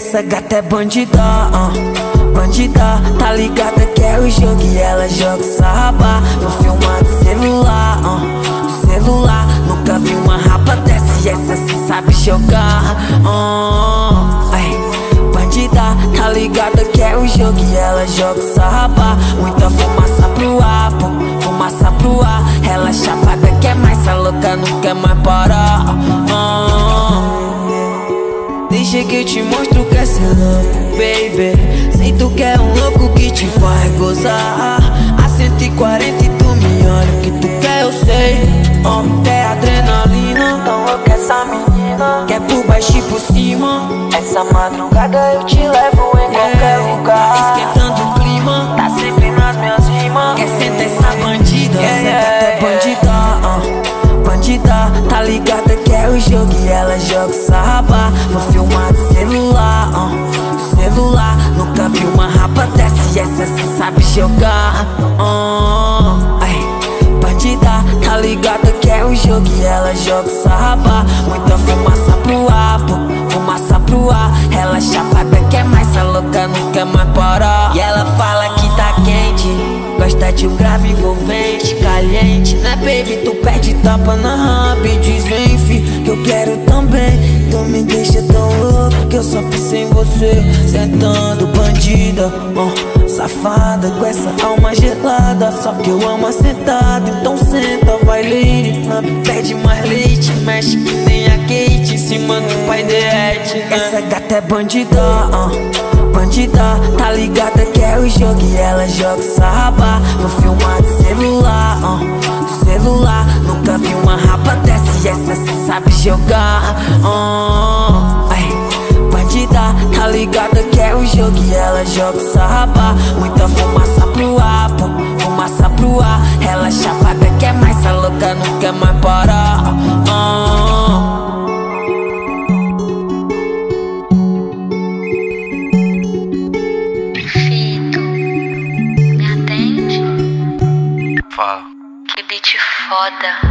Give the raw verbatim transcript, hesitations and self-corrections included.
essa gata é bandida, uh, bandida. Tá ligada que é o jogo e ela joga sarraba. Vou filmar do celular, uh, do celular. Nunca vi uma rapa dessa e essa cê sabe jogar, uh, ai. Bandida, tá ligada que é o jogo e ela joga sarraba. Muita fumaça pro ar, pô, fumaça pro ar. Ela chapada quer mais, a louca não quer mais parar, uh. Deixa que eu te mostro que é ser louco, baby. Sinto que é um louco que te faz gozar. A cento e quarenta e tu me olha, o que tu quer eu sei, uh. Quer adrenalina, tão louca essa menina. Quer por baixo e por cima. Essa madrugada eu te levo em yeah, qualquer lugar. Tá esquentando o clima, tá sempre nas minhas rimas. Quer sentar essa bandida, yeah, essa gata é bandida, uh. bandida. Tá ligada que é o jogo e ela joga sarraba. Vou filmar do celular, uh, do celular. Nunca vi uma rapa dessa e essa cê sabe jogar, uh, ai. Bandida, tá ligada que é o jogo e ela joga sarraba. Muita fumaça pro ar, pô, fumaça pro ar. Ela chapada quer mais, a louca não quer mais parar. E ela fala que tá quente, gosta de um grave envolvente, caliente, né baby? Tu perde tapa na raba e diz vem fi, que eu quero também. Tu me deixa tão louco que eu só pensei em você. Sentando bandida, uh, safada com essa alma gelada. Só que eu amo assentado, então senta, vai lady. Pede mais leite, mexe que nem a Kate. Em cima do pai derrete, né? Essa gata é bandida, uh, bandida. Tá ligada que é o jogo e ela joga sarraba. Vou filmar do celular, uh, do celular. Nunca vi uma rapa dessa e essa cê sabe jogar, uh, ai. Bandida, tá ligada que é o jogo e ela joga sarraba. Muita fumaça pro ar, pô, fumaça pro ar. Ela chapada quer mais, a louca não quer mais parar, uh. Fala. Que beat foda.